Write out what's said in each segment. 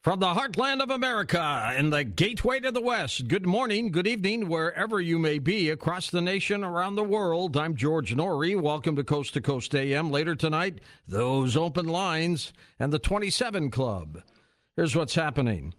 From the heartland of America and the gateway to the West, good morning, good evening, wherever you may be across the nation, around the world. I'm George Noory. Welcome to Coast AM. Later tonight, those open lines and the 27 Club. Here's what's happening.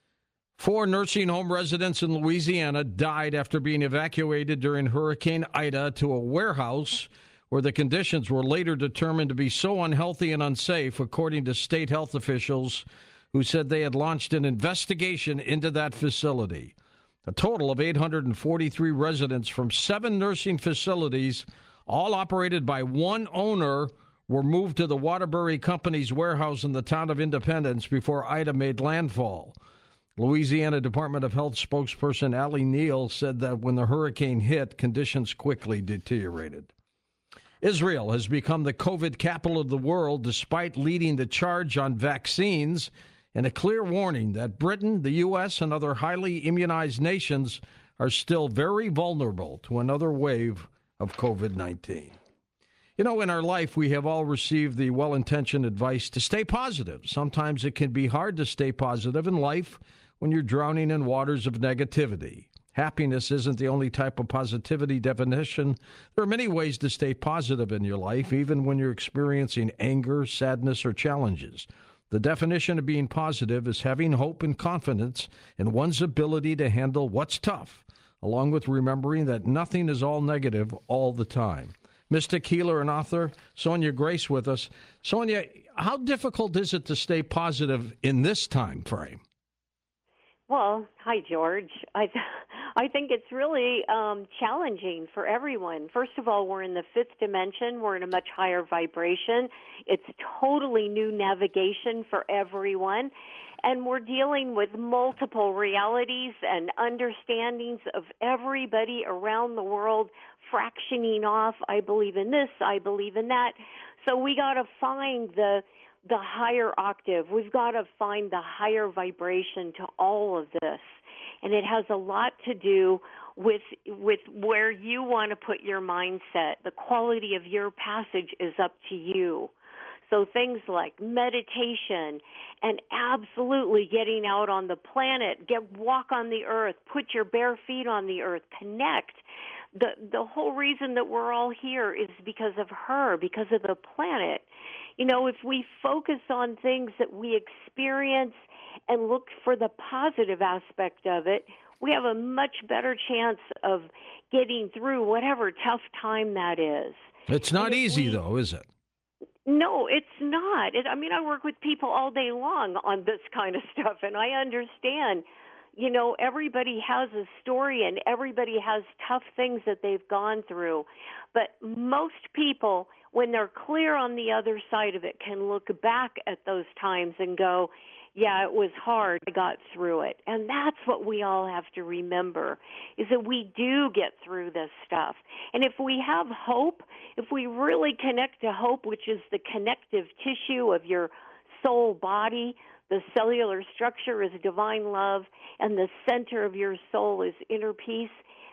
4 nursing home residents in Louisiana died after being evacuated during Hurricane Ida to a warehouse where the conditions were later determined to be so unhealthy and unsafe, according to state health officials who said they had launched an investigation into that facility. A total of 843 residents from 7 nursing facilities, all operated by one owner, were moved to the Waterbury Company's warehouse in the town of Independence before Ida made landfall. Louisiana Department of Health spokesperson Allie Neal said that when the hurricane hit, conditions quickly deteriorated. Israel has become the COVID capital of the world despite leading the charge on vaccines, and a clear warning that Britain, the U.S., and other highly immunized nations are still very vulnerable to another wave of COVID-19. You know, in our life, we have all received the well-intentioned advice to stay positive. Sometimes it can be hard to stay positive in life when you're drowning in waters of negativity. Happiness isn't the only type of positivity definition. There are many ways to stay positive in your life, even when you're experiencing anger, sadness, or challenges. The definition of being positive is having hope and confidence in one's ability to handle what's tough, along with remembering that nothing is all negative all the time. Mystic healer and author Sonia Grace with us. Sonia, how difficult is it to stay positive in this time frame? Well, hi, George. I think it's really challenging for everyone. First of all, we're in the 5th dimension. We're in a much higher vibration. It's totally new navigation for everyone. And we're dealing with multiple realities and understandings of everybody around the world fractioning off. I believe in this. I believe in that. So we got to find the higher octave. We've got to find the higher vibration to all of this. And it has a lot to do with where you want to put your mindset. The quality of your passage is up to you. So things like meditation and absolutely getting out on the planet, walk on the earth, put your bare feet on the earth, connect. The whole reason that we're all here is because of her, because of the planet. You know, if we focus on things that we experience and look for the positive aspect of it, we have a much better chance of getting through whatever tough time that is. It's not easy, though, is it? No, it's not. I work with people all day long on this kind of stuff, and I understand. You know, everybody has a story and everybody has tough things that they've gone through. But most people, when they're clear on the other side of it, can look back at those times and go, yeah, it was hard. I got through it. And that's what we all have to remember, is that we do get through this stuff. And if we have hope, if we really connect to hope, which is the connective tissue of your soul body, the cellular structure is divine love, and the center of your soul is inner peace,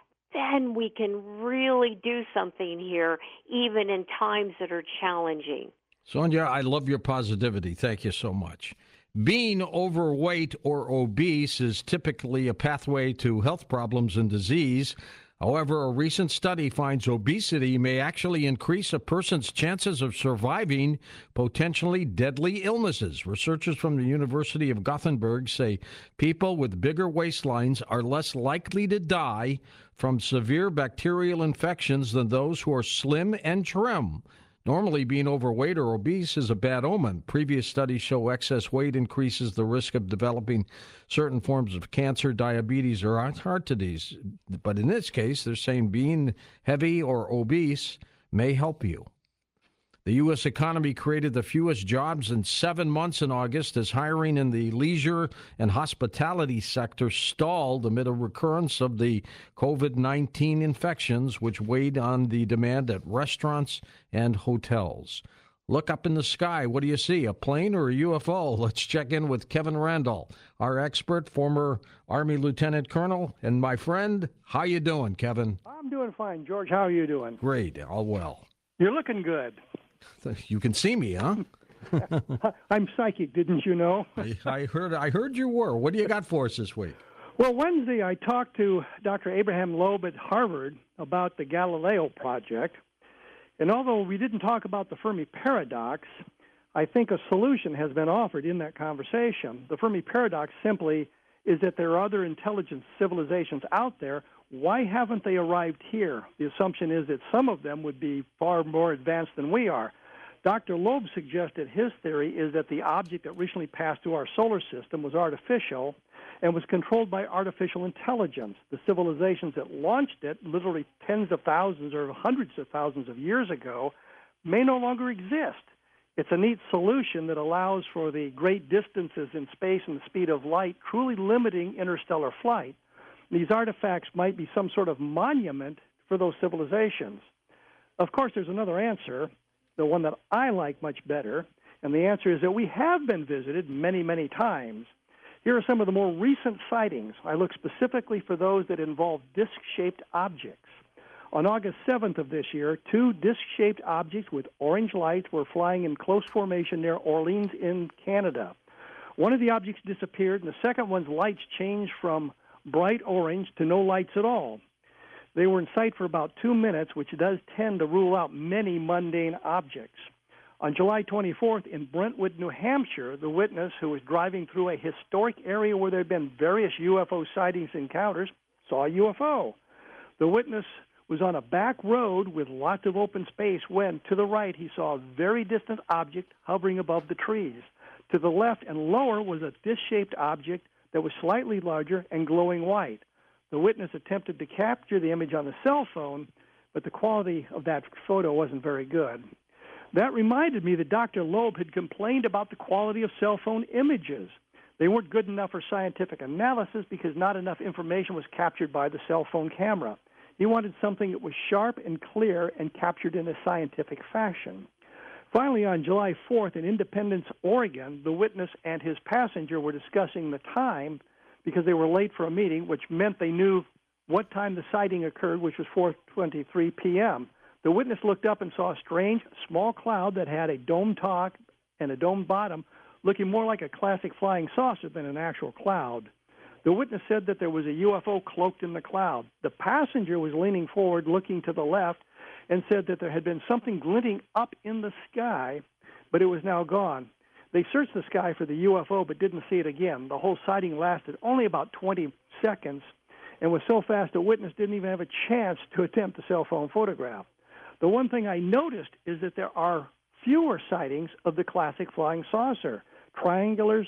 then we can really do something here, even in times that are challenging. Sonia, I love your positivity. Thank you so much. Being overweight or obese is typically a pathway to health problems and disease. However, a recent study finds obesity may actually increase a person's chances of surviving potentially deadly illnesses. Researchers from the University of Gothenburg say people with bigger waistlines are less likely to die from severe bacterial infections than those who are slim and trim. Normally, being overweight or obese is a bad omen. Previous studies show excess weight increases the risk of developing certain forms of cancer, diabetes, or heart disease. But in this case, they're saying being heavy or obese may help you. The U.S. economy created the fewest jobs in 7 months in August as hiring in the leisure and hospitality sector stalled amid a recurrence of the COVID-19 infections, which weighed on the demand at restaurants and hotels. Look up in the sky. What do you see, a plane or a UFO? Let's check in with Kevin Randall, our expert, former Army Lieutenant Colonel, and my friend. How you doing, Kevin? I'm doing fine. George, how are you doing? Great. All well. You're looking good. You can see me, huh? I'm psychic, didn't you know? I heard you were. What do you got for us this week? Well, Wednesday I talked to Dr. Abraham Loeb at Harvard about the Galileo project. And although we didn't talk about the Fermi paradox, I think a solution has been offered in that conversation. The Fermi paradox simply is that there are other intelligent civilizations out there. Why haven't they arrived here? The assumption is that some of them would be far more advanced than we are. Dr. Loeb suggested his theory is that the object that recently passed through our solar system was artificial and was controlled by artificial intelligence. The civilizations that launched it, literally tens of thousands or hundreds of thousands of years ago, may no longer exist. It's a neat solution that allows for the great distances in space and the speed of light, truly limiting interstellar flight. These artifacts might be some sort of monument for those civilizations. Of course, there's another answer, the one that I like much better, and the answer is that we have been visited many, many times. Here are some of the more recent sightings. I look specifically for those that involve disc-shaped objects. On August 7th of this year, 2 disc-shaped objects with orange lights were flying in close formation near Orleans in Canada. One of the objects disappeared, and the second one's lights changed from bright orange to no lights at all. They were in sight for about 2 minutes, which does tend to rule out many mundane objects. On July 24th in Brentwood, New Hampshire, the witness, who was driving through a historic area where there had been various UFO sightings encounters, saw a UFO. The witness was on a back road with lots of open space when, to the right, he saw a very distant object hovering above the trees. To the left and lower was a disc-shaped object that was slightly larger and glowing white. The witness attempted to capture the image on the cell phone, but the quality of that photo wasn't very good. That reminded me that Dr. Loeb had complained about the quality of cell phone images. They weren't good enough for scientific analysis because not enough information was captured by the cell phone camera. He wanted something that was sharp and clear and captured in a scientific fashion. Finally, on July 4th in Independence, Oregon, the witness and his passenger were discussing the time because they were late for a meeting, which meant they knew what time the sighting occurred, which was 4:23 p.m. The witness looked up and saw a strange, small cloud that had a dome top and a dome bottom, looking more like a classic flying saucer than an actual cloud. The witness said that there was a UFO cloaked in the cloud. The passenger was leaning forward, looking to the left, and said that there had been something glinting up in the sky, but it was now gone. They searched the sky for the UFO but didn't see it again. The whole sighting lasted only about 20 seconds and was so fast a witness didn't even have a chance to attempt a cell phone photograph. The one thing I noticed is that there are fewer sightings of the classic flying saucer. Triangles,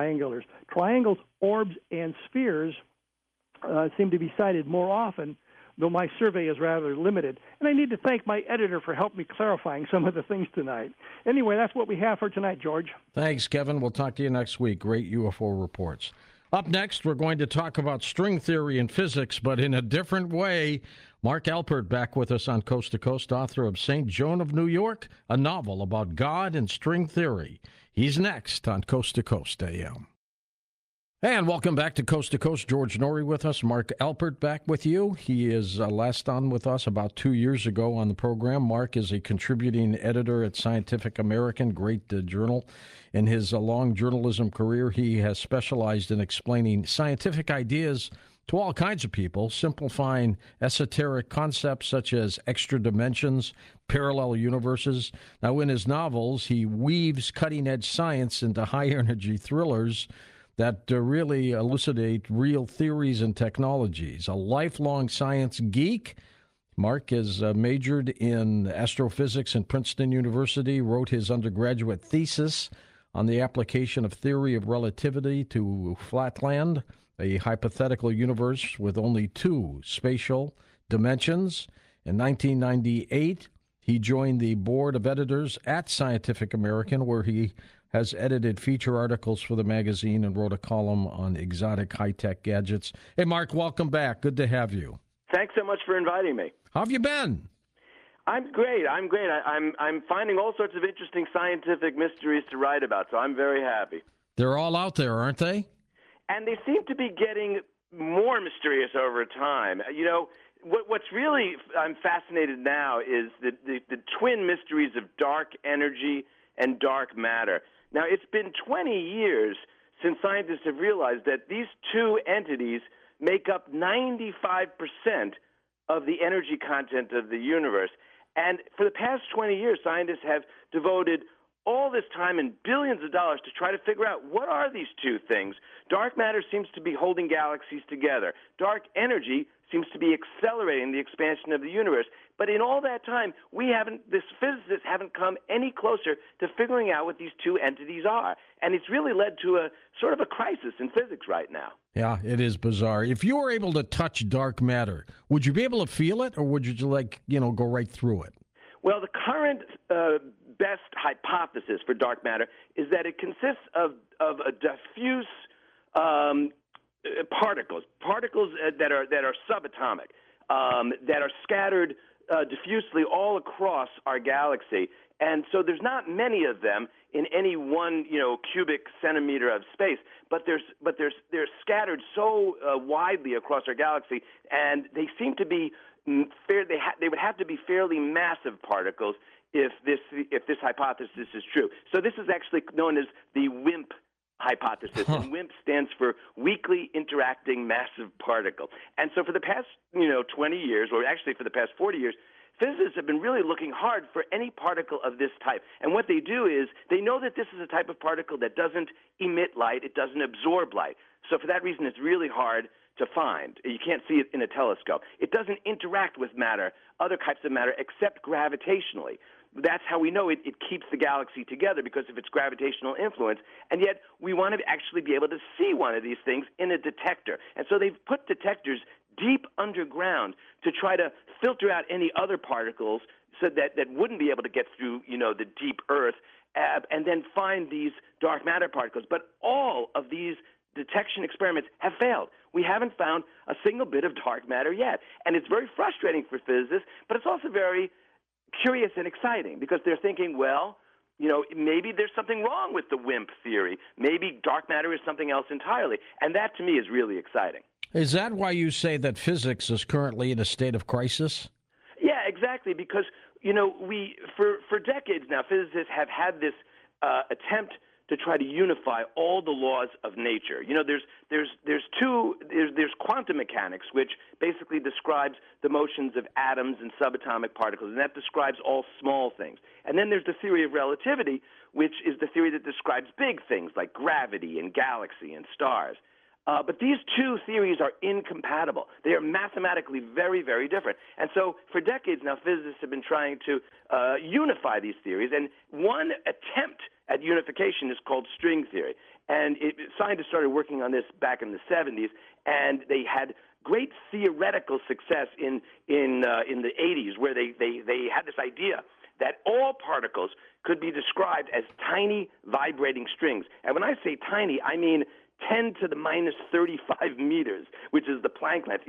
orbs, and spheres seem to be sighted more often, though my survey is rather limited. And I need to thank my editor for helping me clarifying some of the things tonight. Anyway, that's what we have for tonight, George. Thanks, Kevin. We'll talk to you next week. Great UFO reports. Up next, we're going to talk about string theory and physics, but in a different way. Mark Alpert back with us on Coast to Coast, author of St. Joan of New York, a novel about God and string theory. He's next on Coast to Coast AM. And welcome back to Coast. George Norrie with us. Mark Alpert back with you. He is last on with us about 2 years ago on the program. Mark is a contributing editor at Scientific American, great journal. In his long journalism career, he has specialized in explaining scientific ideas to all kinds of people, simplifying esoteric concepts such as extra dimensions, parallel universes. Now, in his novels, he weaves cutting-edge science into high-energy thrillers that really elucidate real theories and technologies. A lifelong science geek, Mark has majored in astrophysics in Princeton University, wrote his undergraduate thesis on the application of theory of relativity to Flatland, a hypothetical universe with only 2 spatial dimensions. In 1998, he joined the board of editors at Scientific American, where he has edited feature articles for the magazine and wrote a column on exotic high-tech gadgets. Hey, Mark, welcome back. Good to have you. Thanks so much for inviting me. How have you been? I'm great. I'm finding all sorts of interesting scientific mysteries to write about, so I'm very happy. They're all out there, aren't they? And they seem to be getting more mysterious over time. You know, what's really I'm fascinated now is the twin mysteries of dark energy and dark matter. Now, it's been 20 years since scientists have realized that these two entities make up 95% of the energy content of the universe. And for the past 20 years, scientists have devoted all this time and billions of dollars to try to figure out what are these two things. Dark matter seems to be holding galaxies together. Dark energy seems to be accelerating the expansion of the universe. But in all that time, the physicists haven't come any closer to figuring out what these two entities are. And it's really led to a sort of a crisis in physics right now. Yeah, it is bizarre. If you were able to touch dark matter, would you be able to feel it, or would you go right through it? Well, the current best hypothesis for dark matter is that it consists of a diffuse particles that are subatomic, that are scattered diffusely all across our galaxy. And so there's not many of them in any one, cubic centimeter of space, but they're scattered so widely across our galaxy, and they seem to be they would have to be fairly massive particles if this hypothesis is true. So this is actually known as the WIMP hypothesis, and WIMP stands for weakly interacting massive particle. And so for the past 20 years, or actually for the past 40 years, physicists have been really looking hard for any particle of this type. And what they do is they know that this is a type of particle that doesn't emit light, it doesn't absorb light. So for that reason, it's really hard to find. You can't see it in a telescope. It doesn't interact with matter, other types of matter, except gravitationally. That's how we know it keeps the galaxy together, because of its gravitational influence. And yet we want to actually be able to see one of these things in a detector. And so they've put detectors deep underground to try to filter out any other particles so that wouldn't be able to get through, the deep earth, and then find these dark matter particles. But all of these detection experiments have failed. We haven't found a single bit of dark matter yet. And it's very frustrating for physicists, but it's also very curious and exciting, because they're thinking, well, maybe there's something wrong with the WIMP theory. Maybe dark matter is something else entirely. And that, to me, is really exciting. Is that why you say that physics is currently in a state of crisis? Yeah, exactly, because, we for decades now, physicists have had this attempt to try to unify all the laws of nature. There's quantum mechanics, which basically describes the motions of atoms and subatomic particles, and that describes all small things. And then there's the theory of relativity, which is the theory that describes big things like gravity and galaxy and stars. But these two theories are incompatible. They are mathematically very, very different. And so for decades now, physicists have been trying to unify these theories. And one attempt at unification is called string theory. And scientists started working on this back in the 70s, and they had great theoretical success in the 80s, where they had this idea that all particles could be described as tiny vibrating strings. And when I say tiny, I mean 10 to the minus 35 meters, which is the Planck length,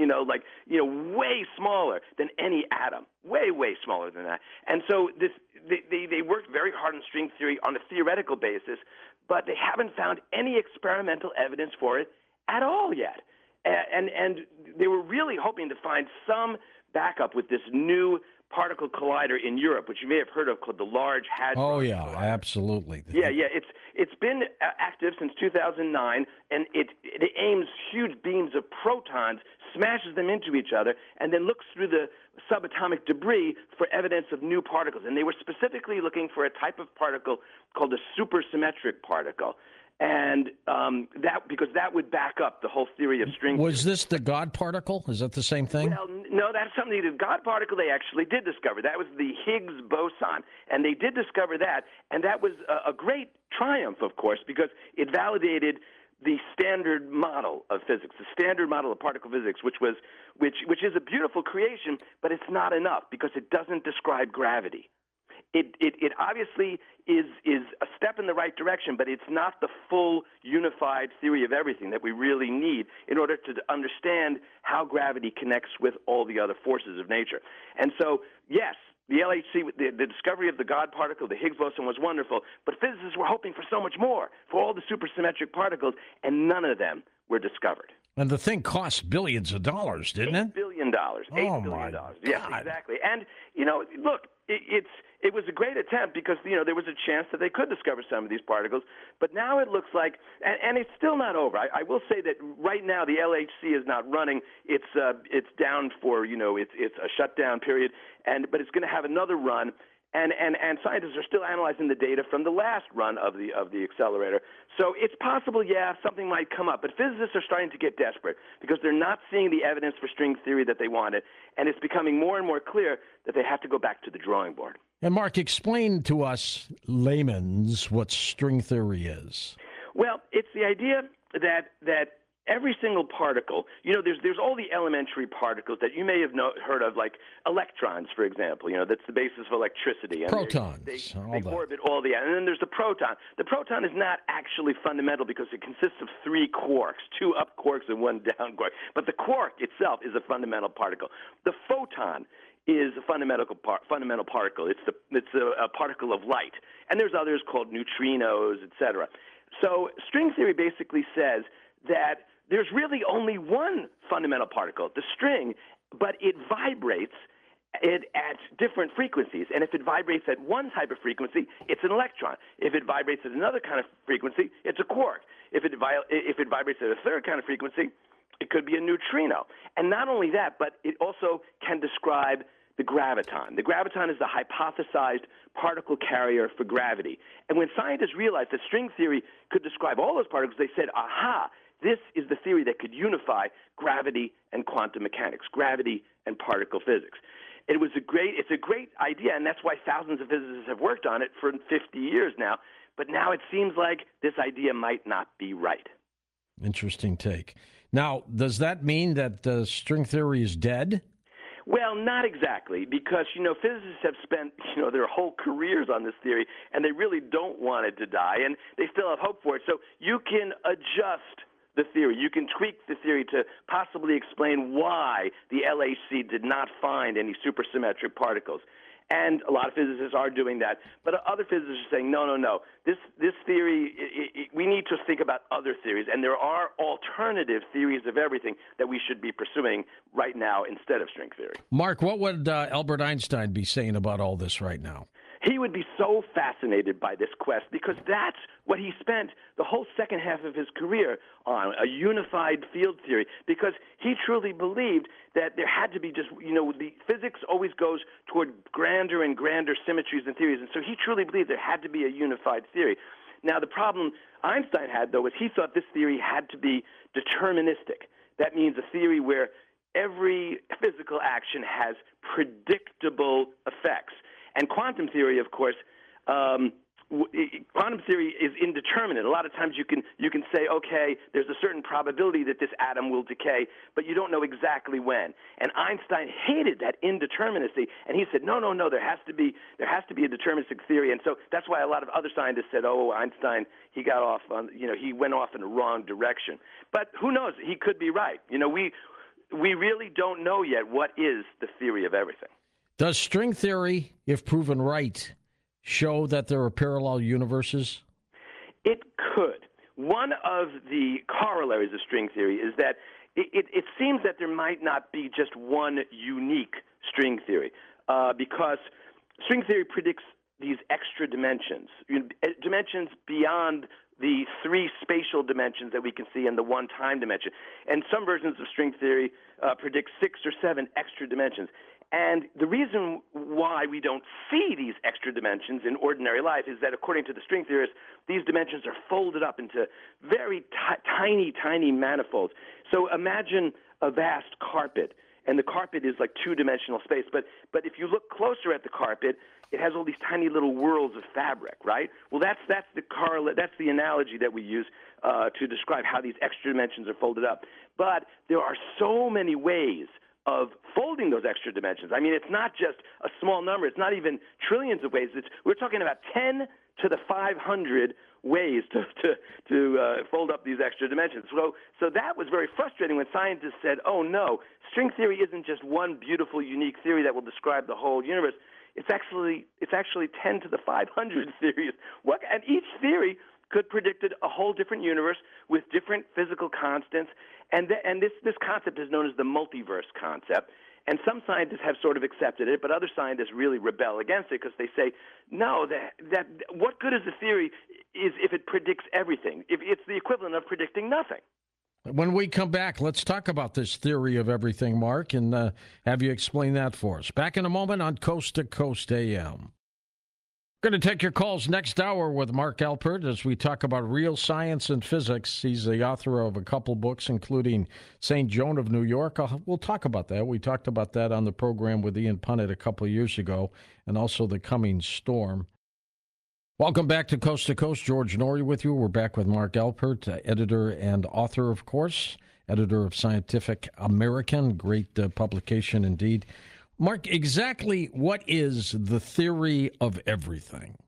way smaller than any atom, way, way smaller than that. And so they worked very hard on string theory on a theoretical basis, but they haven't found any experimental evidence for it at all yet. And they were really hoping to find some backup with this new particle collider in Europe, which you may have heard of, called the Large Hadron Collider. Absolutely. Yeah. It's been active since 2009, and it aims huge beams of protons, smashes them into each other, and then looks through the subatomic debris for evidence of new particles. And they were specifically looking for a type of particle called a supersymmetric particle. And because that would back up the whole theory of string theory. Was this the God particle? Is that the same thing? Well, no, that's something. The God particle they actually did discover. That was the Higgs boson, and they did discover that, and that was a great triumph, of course, because it validated the standard model of physics, the standard model of particle physics, which is a beautiful creation, but it's not enough because it doesn't describe gravity. It obviously is a step in the right direction, but it's not the full unified theory of everything that we really need in order to understand how gravity connects with all the other forces of nature. And so, yes, the LHC, the discovery of the God particle, the Higgs boson, was wonderful, but physicists were hoping for so much more, for all the supersymmetric particles, and none of them were discovered. And the thing cost billions of dollars, didn't it? $8 billion. $8 billion. God. Yes, exactly. And, look, it was a great attempt because, there was a chance that they could discover some of these particles. But now it looks like, and it's still not over. I will say that right now the LHC is not running. It's down for, it's a shutdown period, but it's going to have another run. And scientists are still analyzing the data from the last run of the accelerator. So it's possible, something might come up. But physicists are starting to get desperate because they're not seeing the evidence for string theory that they wanted. And it's becoming more and more clear that they have to go back to the drawing board. And Mark, explain to us laymen's what string theory is. Well, it's the idea that every single particle, there's all the elementary particles that you may have heard of, like electrons, for example. That's the basis of electricity. And protons, they that. orbit all the, and then there's the proton. The proton is not actually fundamental because it consists of 3 quarks, 2 up quarks and 1 down quark. But the quark itself is a fundamental particle. The photon is a fundamental particle. It's a particle of light, and there's others called neutrinos, etc. So string theory basically says that there's really only one fundamental particle, the string, but it vibrates at different frequencies. And if it vibrates at one type of frequency, it's an electron. If it vibrates at another kind of frequency, it's a quark. If it vibrates at a third kind of frequency, it could be a neutrino. And not only that, but it also can describe the graviton. The graviton is the hypothesized particle carrier for gravity. And when scientists realized that string theory could describe all those particles, they said, aha, this is the theory that could unify gravity and quantum mechanics, gravity and particle physics. It's a great idea, and that's why thousands of physicists have worked on it for 50 years now. But now it seems like this idea might not be right. Interesting take. Now, does that mean that string theory is dead? Well, not exactly, because, physicists have spent, their whole careers on this theory, and they really don't want it to die, and they still have hope for it. So you can adjust the theory. You can tweak the theory to possibly explain why the LHC did not find any supersymmetric particles. And a lot of physicists are doing that. But other physicists are saying, no. This theory, we need to think about other theories. And there are alternative theories of everything that we should be pursuing right now instead of string theory. Mark, what would Albert Einstein be saying about all this right now? He would be so fascinated by this quest because that's what he spent the whole second half of his career on, a unified field theory, because he truly believed that there had to be just, the physics always goes toward grander and grander symmetries and theories, and so he truly believed there had to be a unified theory. Now, the problem Einstein had, though, was he thought this theory had to be deterministic. That means a theory where every physical action has predictable effects. And quantum theory, of course, quantum theory is indeterminate. A lot of times you can say, okay, there's a certain probability that this atom will decay, but you don't know exactly when. And Einstein hated that indeterminacy, and he said, no, there has to be a deterministic theory. And so that's why a lot of other scientists said, oh, Einstein, he got off on, he went off in the wrong direction. But who knows? He could be right. We really don't know yet what is the theory of everything. Does string theory, if proven right, show that there are parallel universes? It could. One of the corollaries of string theory is that it seems that there might not be just one unique string theory, because string theory predicts these extra dimensions, dimensions beyond the 3 spatial dimensions that we can see in the 1 time dimension. And some versions of string theory predict 6 or 7 extra dimensions. And the reason why we don't see these extra dimensions in ordinary life is that, according to the string theorists, these dimensions are folded up into very tiny manifolds. So imagine a vast carpet, and the carpet is like 2-dimensional space. But if you look closer at the carpet, it has all these tiny little whirls of fabric, right? Well, that's the analogy that we use to describe how these extra dimensions are folded up. But there are so many ways of folding those extra dimensions. I mean, it's not just a small number. It's not even trillions of ways. We're talking about 10 to the 500 ways to fold up these extra dimensions. So that was very frustrating when scientists said, oh, no, string theory isn't just one beautiful, unique theory that will describe the whole universe. It's actually 10 to the 500 theories. And each theory could predict a whole different universe with different physical constants. And this concept is known as the multiverse concept. And some scientists have sort of accepted it, but other scientists really rebel against it because they say, no, that what good is the theory is if it predicts everything? If it's the equivalent of predicting nothing. When we come back, let's talk about this theory of everything, Mark, and have you explain that for us. Back in a moment on Coast to Coast AM. We're going to take your calls next hour with Mark Alpert as we talk about real science and physics. He's the author of a couple books, including St. Joan of New York. We'll talk about that. We talked about that on the program with Ian Punnett a couple of years ago, and also The Coming Storm. Welcome back to Coast. George Noory with you. We're back with Mark Alpert, editor and author, of course, editor of Scientific American. Great publication indeed. Mark, exactly what is the theory of everything?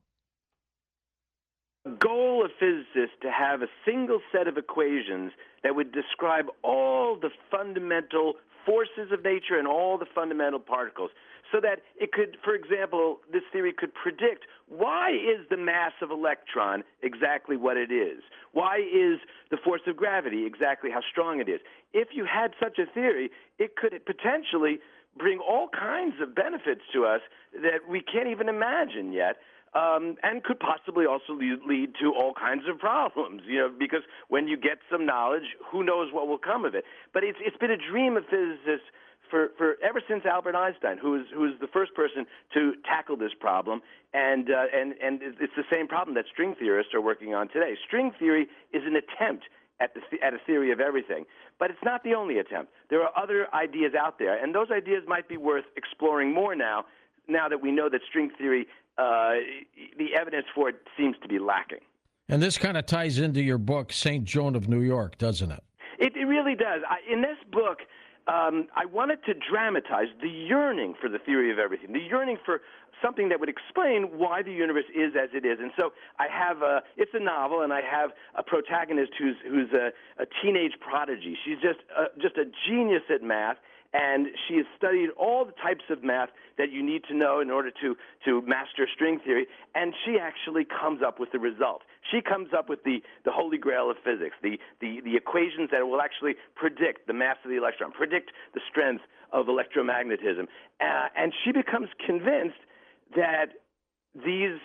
The goal of physicists to have a single set of equations that would describe all the fundamental forces of nature and all the fundamental particles, so that it could, for example, this theory could predict why is the mass of electron exactly what it is? Why is the force of gravity exactly how strong it is? If you had such a theory, it could potentially bring all kinds of benefits to us that we can't even imagine yet, and could possibly also lead to all kinds of problems, because when you get some knowledge, who knows what will come of it. But it's been a dream of physicists for ever since Albert Einstein, who is the first person to tackle this problem, and it's the same problem that string theorists are working on today. String theory is an attempt at a theory of everything, but it's not the only attempt. There are other ideas out there, and those ideas might be worth exploring more now that we know that string theory, the evidence for it seems to be lacking. And this kind of ties into your book, St. Joan of New York, doesn't it? It really does. In this book, I wanted to dramatize the yearning for the theory of everything, the yearning for something that would explain why the universe is as it is. And so I have it's a novel, and I have a protagonist who's a teenage prodigy. She's just a genius at math, and she has studied all the types of math that you need to know in order to master string theory, and she actually comes up with the result. She comes up with the holy grail of physics, the equations that will actually predict the mass of the electron, predict the strength of electromagnetism, and she becomes convinced that this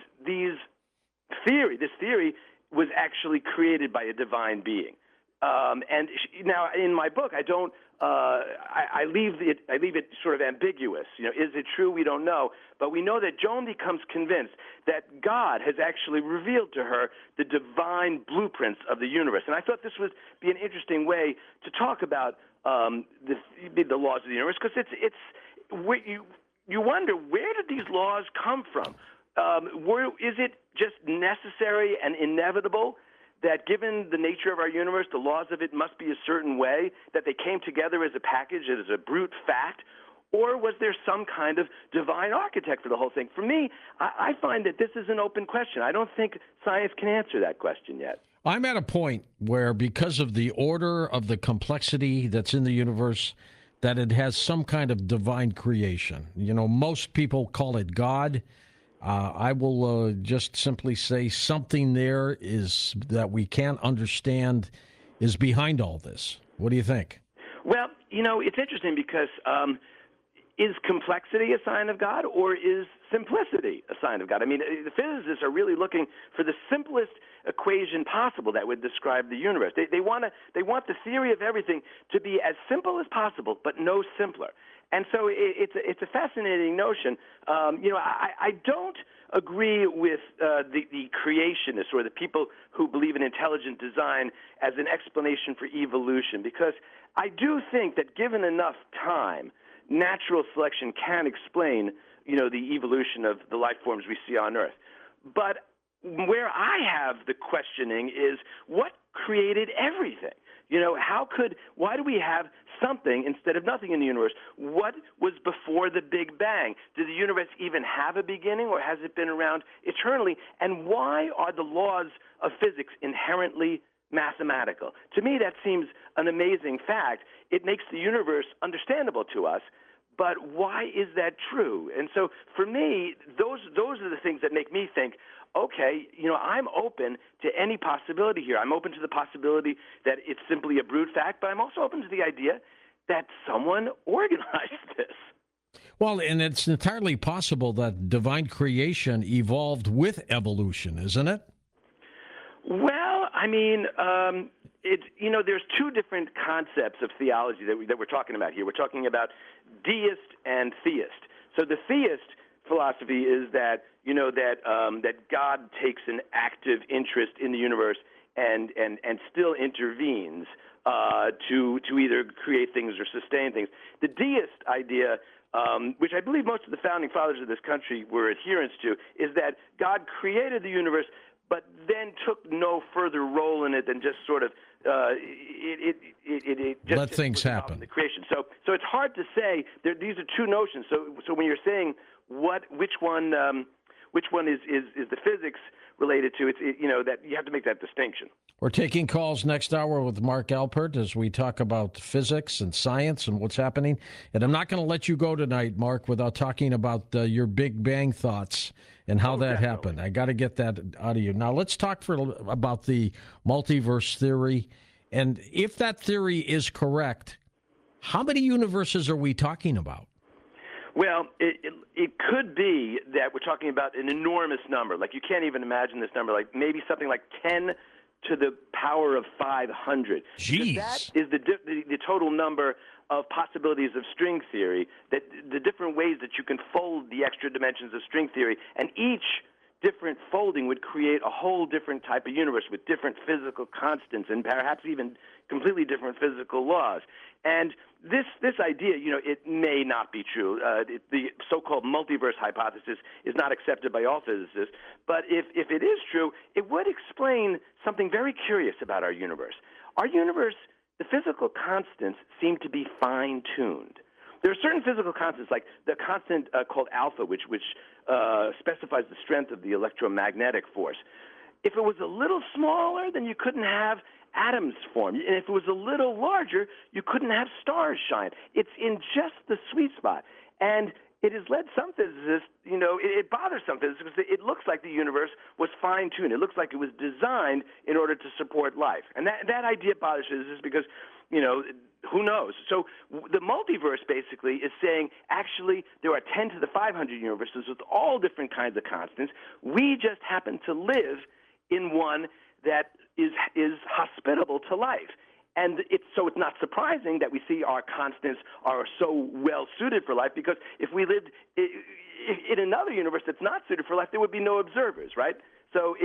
theory was actually created by a divine being. Now, in my book, I leave it sort of ambiguous. Is it true? We don't know. But we know that Joan becomes convinced that God has actually revealed to her the divine blueprints of the universe. And I thought this would be an interesting way to talk about the laws of the universe, because you wonder, where did these laws come from? Is it just necessary and inevitable that given the nature of our universe, the laws of it must be a certain way, that they came together as a package, as a brute fact? Or was there some kind of divine architect for the whole thing? For me, I find that this is an open question. I don't think science can answer that question yet. I'm at a point where, because of the order of the complexity that's in the universe, that it has some kind of divine creation. Most people call it God. I will just simply say something there is that we can't understand is behind all this. What do you think? Well, it's interesting because is complexity a sign of God, or is simplicity a sign of God? I mean, the physicists are really looking for the simplest equation possible that would describe the universe. They want the theory of everything to be as simple as possible, but no simpler. And so it's a fascinating notion. I don't agree with the creationists or the people who believe in intelligent design as an explanation for evolution, because I do think that given enough time, natural selection can explain, the evolution of the life forms we see on Earth. But where I have the questioning is, what created everything? Why do we have something instead of nothing in the universe? What was before the Big Bang? Did the universe even have a beginning, or has it been around eternally? And why are the laws of physics inherently mathematical? To me, that seems an amazing fact. It makes the universe understandable to us, but why is that true? And so for me, those are the things that make me think, okay, I'm open to any possibility here. I'm open to the possibility that it's simply a brute fact, but I'm also open to the idea that someone organized this. Well, and it's entirely possible that divine creation evolved with evolution, isn't it? Well, I mean, there's two different concepts of theology that we're talking about here. We're talking about deist and theist. So the theist philosophy is that that God takes an active interest in the universe and still intervenes to either create things or sustain things. The deist idea, which I believe most of the founding fathers of this country were adherents to, is that God created the universe, but then took no further role in it than just sort of it just let things happen. The creation. So it's hard to say. These are two notions. So when you're saying which one is the physics related to, that you have to make that distinction. We're taking calls next hour with Mark Alpert as we talk about physics and science and what's happening. And I'm not going to let you go tonight, Mark, without talking about your Big Bang thoughts and how that happened. I got to get that out of you. Now, let's talk about the multiverse theory. And if that theory is correct, how many universes are we talking about? Well, it could be that we're talking about an enormous number. Like, you can't even imagine this number. Like, maybe something like 10 to the power of 500. Jeez. That is the total number of possibilities of string theory, that the different ways that you can fold the extra dimensions of string theory, and each different folding would create a whole different type of universe with different physical constants and perhaps even completely different physical laws. And this idea, it may not be true. The so-called multiverse hypothesis is not accepted by all physicists. But if it is true, it would explain something very curious about our universe. Our universe, the physical constants seem to be fine-tuned. There are certain physical constants, like the constant called alpha, which specifies the strength of the electromagnetic force. If it was a little smaller, then you couldn't have atoms form. And if it was a little larger, you couldn't have stars shine. It's in just the sweet spot. And it has led some physicists, it bothers some physicists because it looks like the universe was fine-tuned. It looks like it was designed in order to support life. And that idea bothers physicists because, who knows? So the multiverse basically is saying, actually, there are 10 to the 500 universes with all different kinds of constants. We just happen to live in one that is hospitable to life. And it's not surprising that we see our constants are so well suited for life, because if we lived in another universe that's not suited for life, there would be no observers, right? So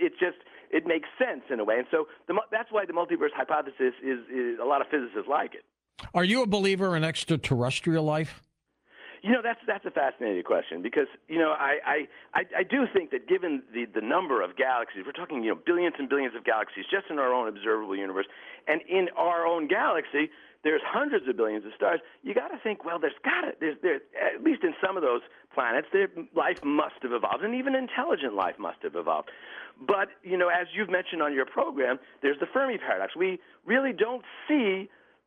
it makes sense in a way. And so that's why the multiverse hypothesis is a lot of physicists like it. Are you a believer in extraterrestrial life? That's a fascinating question, because I do think that given the number of galaxies, we're talking billions and billions of galaxies just in our own observable universe, and in our own galaxy there's hundreds of billions of stars. You got to think, well, there's at least in some of those planets, life must have evolved, and even intelligent life must have evolved. But as you've mentioned on your program, there's the Fermi paradox. We really don't see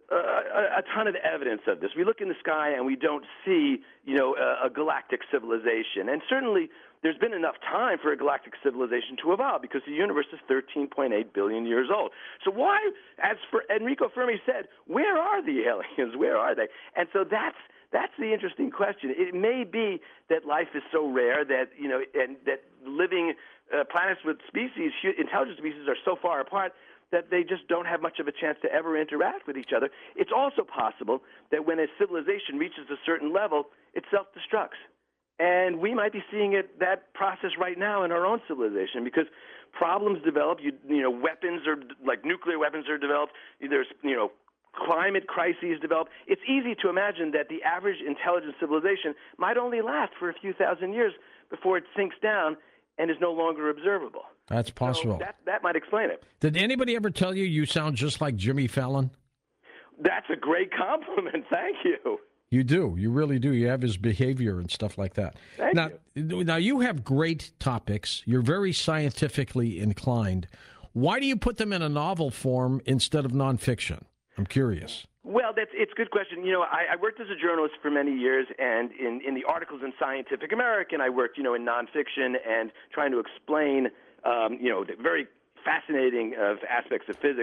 a ton of evidence of this. We look in the sky and we don't see, a galactic civilization. And certainly there's been enough time for a galactic civilization to evolve, because the universe is 13.8 billion years old. So why, as Enrico Fermi said, where are the aliens? Where are they? And so that's the interesting question. It may be that life is so rare that, and that living planets with intelligent species are so far apart that they just don't have much of a chance to ever interact with each other. It's also possible that when a civilization reaches a certain level, it self-destructs. And we might be seeing that process right now in our own civilization, because problems develop. Weapons like nuclear weapons are developed. There's, climate crises develop. It's easy to imagine that the average intelligent civilization might only last for a few thousand years before it sinks down and is no longer observable. That's possible. So that might explain it. Did anybody ever tell you sound just like Jimmy Fallon? That's a great compliment. Thank you. You do. You really do. You have his behavior and stuff like that. Thank you. Now, you have great topics. You're very scientifically inclined. Why do you put them in a novel form instead of nonfiction? I'm curious. Well, it's a good question. I worked as a journalist for many years, and in the articles in Scientific American, I worked, in nonfiction and trying to explain, the very fascinating aspects of physics.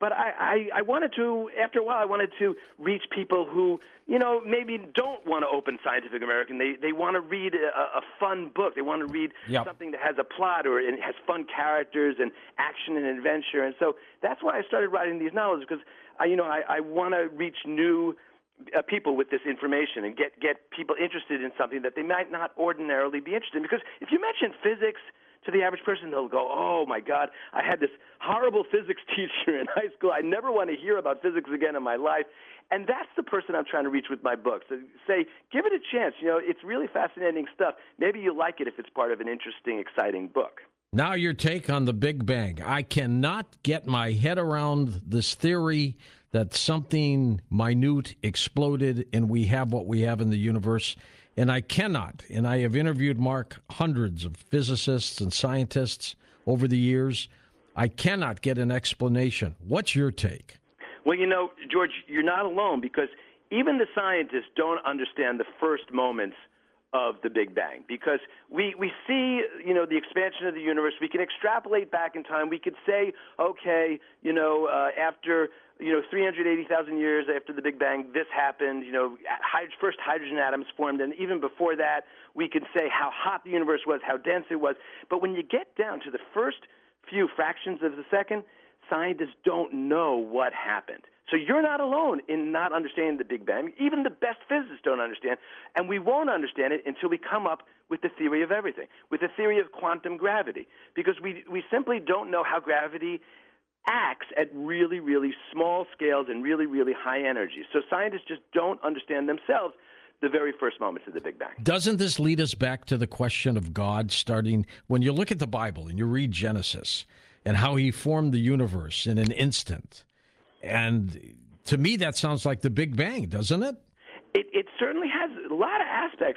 But I wanted to, after a while, I wanted to reach people who, maybe don't want to open Scientific American. They want to read a fun book. They want to read something that has a plot or it has fun characters and action and adventure. And so that's why I started writing these novels, because I want to reach new people with this information and get people interested in something that they might not ordinarily be interested in. Because if you mention physics to the average person, they'll go, oh, my God, I had this horrible physics teacher in high school. I never want to hear about physics again in my life. And that's the person I'm trying to reach with my books. So say, give it a chance. It's really fascinating stuff. Maybe you'll like it if it's part of an interesting, exciting book. Now your take on the Big Bang. I cannot get my head around this theory that something minute exploded and we have what we have in the universe. And I cannot, and I have interviewed, Mark, hundreds of physicists and scientists over the years. I cannot get an explanation. What's your take? Well, George, you're not alone, because even the scientists don't understand the first moments of the Big Bang, because we see, the expansion of the universe. We can extrapolate back in time. We could say, okay, after 380,000 years after the Big Bang, this happened, first hydrogen atoms formed, and even before that, we could say how hot the universe was, how dense it was. But when you get down to the first few fractions of the second, scientists don't know what happened. So you're not alone in not understanding the Big Bang. Even the best physicists don't understand, and we won't understand it until we come up with the theory of everything, with the theory of quantum gravity, because we simply don't know how gravity acts at really, really small scales and really, really high energy. So scientists just don't understand themselves the very first moments of the Big Bang. Doesn't this lead us back to the question of God, starting when you look at the Bible and you read Genesis and how he formed the universe in an instant? And to me, that sounds like the Big Bang, doesn't it? It certainly has a lot of aspects.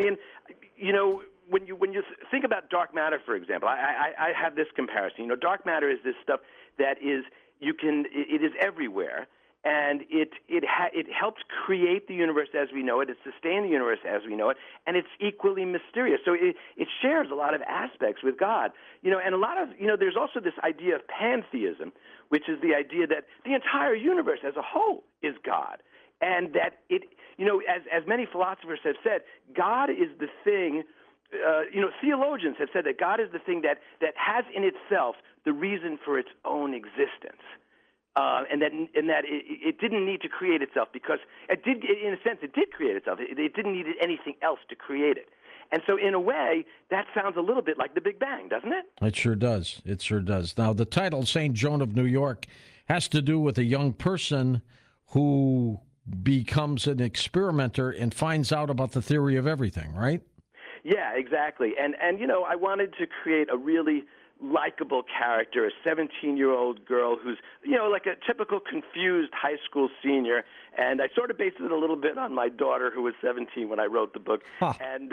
When you think about dark matter, for example, I have this comparison. Dark matter is this stuff that is it is everywhere, and it helps create the universe as we know it. It sustains the universe as we know it, and it's equally mysterious. So it shares a lot of aspects with God. And a lot of there's also this idea of pantheism, which is the idea that the entire universe as a whole is God, and that as many philosophers have said, God is the thing. Theologians have said that God is the thing that has in itself the reason for its own existence, and that it didn't need to create itself, because it did, in a sense, it did create itself. It didn't need anything else to create it. And so, in a way, that sounds a little bit like the Big Bang, doesn't it? It sure does. It sure does. Now, the title St. Joan of New York has to do with a young person who becomes an experimenter and finds out about the theory of everything, right? Yeah, exactly. And I wanted to create a really likable character, a 17-year-old girl who's, like a typical confused high school senior. And I sort of based it a little bit on my daughter, who was 17 when I wrote the book. Huh. And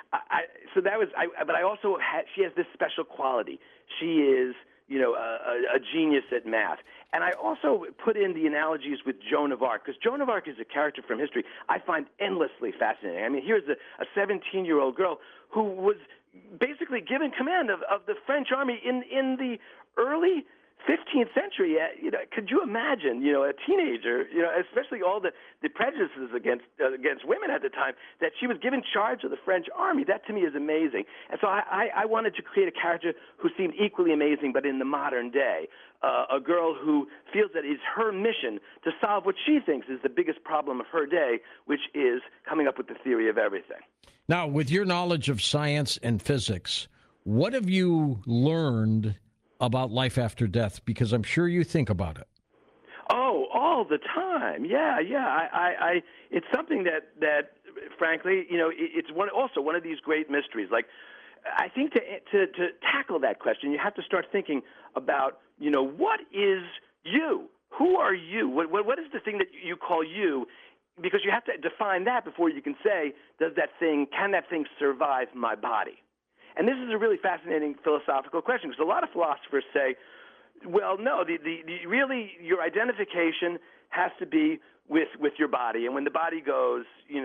but I also she has this special quality. She is, a genius at math. And I also put in the analogies with Joan of Arc, because Joan of Arc is a character from history I find endlessly fascinating. I mean, here's a 17-year-old girl who was basically given command of the French army in the early 15th century. Could you imagine, a teenager, especially all the prejudices against women at the time, that she was given charge of the French army? That to me is amazing. And so I wanted to create a character who seemed equally amazing, but in the modern day, a girl who feels that it's her mission to solve what she thinks is the biggest problem of her day, which is coming up with the theory of everything. Now, with your knowledge of science and physics, what have you learned about life after death? Because I'm sure you think about it. Oh, all the time. Yeah. I it's something that frankly, it's one of these great mysteries. Like, I think to tackle that question, you have to start thinking about, what is you? Who are you? What is the thing that you call you? Because you have to define that before you can say, can that thing survive my body? And this is a really fascinating philosophical question, because a lot of philosophers say, well, no, really your identification has to be with your body, and when the body goes, then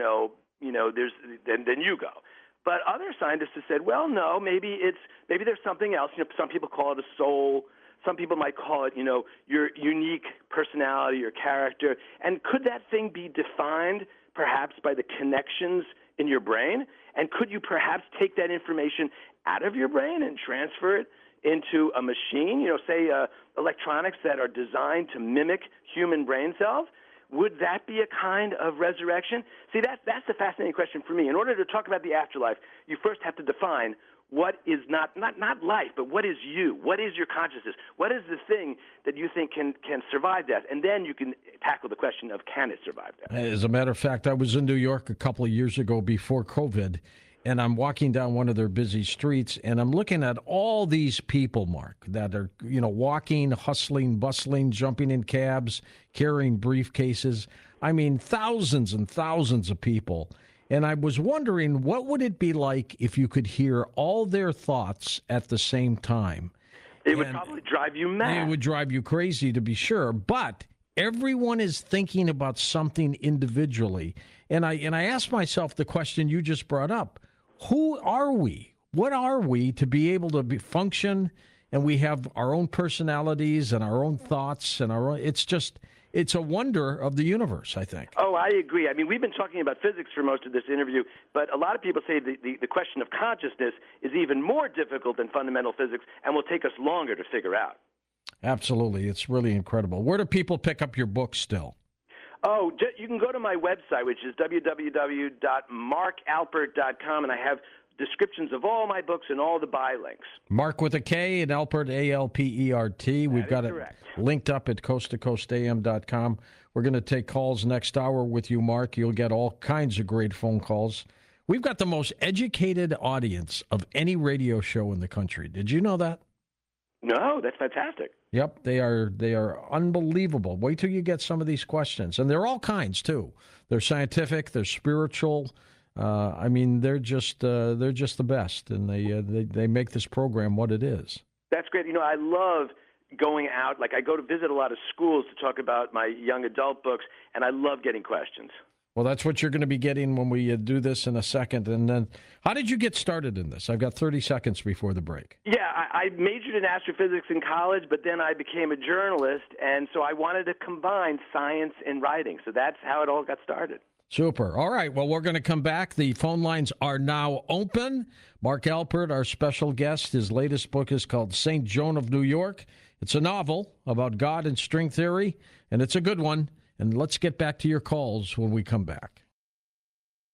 you go. But other scientists have said, well, no, maybe there's something else. Some people call it a soul. some people might call it, your unique personality, your character. And could that thing be defined perhaps by the connections in your brain? And could you perhaps take that information out of your brain and transfer it into a machine, say electronics that are designed to mimic human brain cells? Would that be a kind of resurrection? See, that's the fascinating question for me. In order to talk about the afterlife, you first have to define what is not life, but what is you? What is your consciousness? What is the thing that you think can survive death? And then you can tackle the question of, can it survive death? As a matter of fact, I was in New York a couple of years ago before COVID, and I'm walking down one of their busy streets, and I'm looking at all these people, Mark, that are, walking, hustling, bustling, jumping in cabs, carrying briefcases. I mean, thousands and thousands of people. And I was wondering, what would it be like if you could hear all their thoughts at the same time? It would probably drive you mad. It would drive you crazy, to be sure. But everyone is thinking about something individually. And I asked myself the question you just brought up. Who are we? What are we to be able to function? And we have our own personalities and our own thoughts and our own. It's a wonder of the universe, I think. Oh, I agree. I mean, we've been talking about physics for most of this interview, but a lot of people say the question of consciousness is even more difficult than fundamental physics and will take us longer to figure out. Absolutely. It's really incredible. Where do people pick up your book still? Oh, you can go to my website, which is www.markalpert.com, and I have descriptions of all my books and all the buy links. Mark with a K and Alpert, A-L-P-E-R-T. We've got it linked up at coasttocoastam.com. We're going to take calls next hour with you, Mark. You'll get all kinds of great phone calls. We've got the most educated audience of any radio show in the country. Did you know that? No, that's fantastic. Yep, they are unbelievable. Wait till you get some of these questions. And they're all kinds, too. They're scientific, they're spiritual. I mean, they're just the best, and they make this program what it is. That's great. I love going out. Like, I go to visit a lot of schools to talk about my young adult books, and I love getting questions. Well, that's what you're going to be getting when we do this in a second. And then, how did you get started in this? I've got 30 seconds before the break. Yeah, I majored in astrophysics in college, but then I became a journalist, and so I wanted to combine science and writing. So that's how it all got started. Super. All right. Well, we're going to come back. The phone lines are now open. Mark Alpert, our special guest, his latest book is called St. Joan of New York. It's a novel about God and string theory, and it's a good one. And let's get back to your calls when we come back.